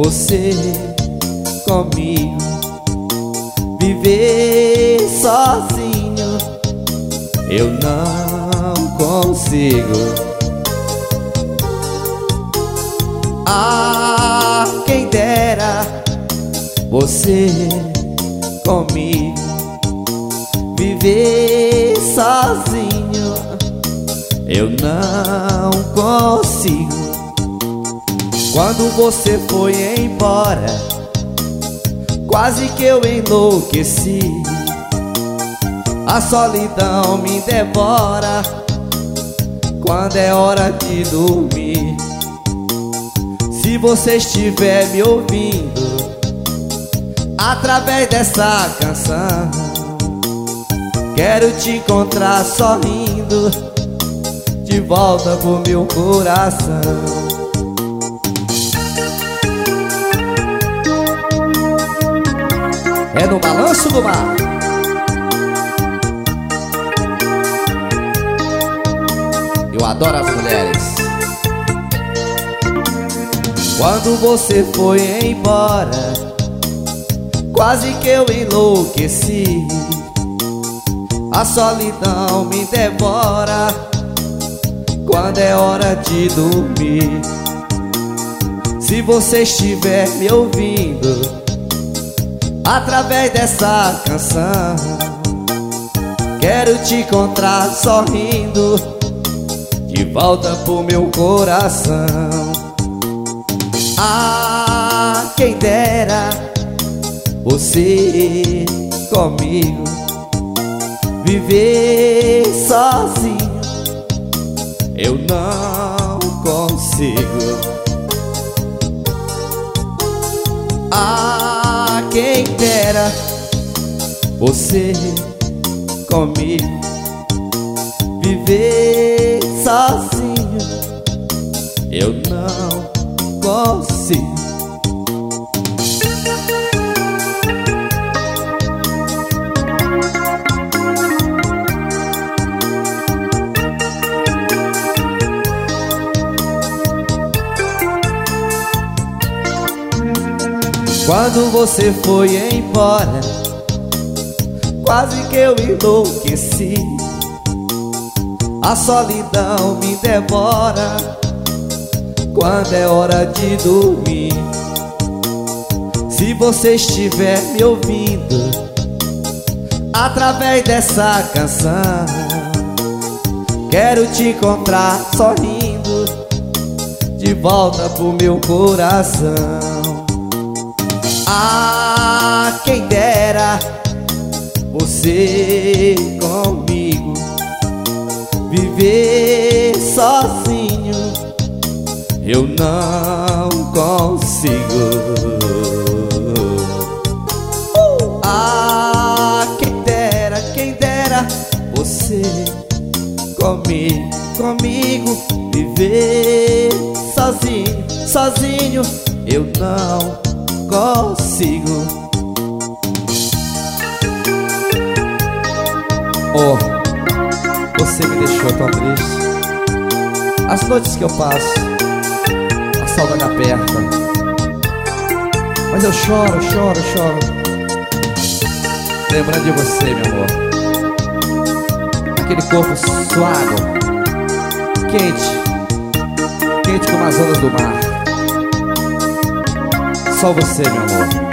você comigo. Viver sozinho eu não consigo. Ah, quem dera você comigo. Viver sozinho eu não consigo. Quando você foi embora, quase que eu enlouqueci. A solidão me devora quando é hora de dormir. Se você estiver me ouvindo através dessa canção, quero te encontrar sorrindo de volta pro meu coração. É no balanço do mar. Eu adoro as mulheres. Quando você foi embora, quase que eu enlouqueci. A solidão me devora quando é hora de dormir. Se você estiver me ouvindo através dessa canção, quero te encontrar sorrindo de volta pro meu coração. Ah, quem dera você comigo. Viver sozinho eu não consigo. Ah, quem dera você comigo. Viver sozinho eu não consigo. Quando você foi embora, quase que eu enlouqueci. A solidão me devora quando é hora de dormir. Se você estiver me ouvindo através dessa canção, quero te encontrar sorrindo de volta pro meu coração. Ah, quem dera você comigo. Viver sozinho eu não consigo. Ah, quem dera você comigo. Viver sozinho eu não consigo. Oh, você me deixou tão triste. As noites que eu passo, a saudade aperta, mas eu choro, lembrando de você, meu amor. Aquele corpo suado, quente como as ondas do mar. Só você, meu amor.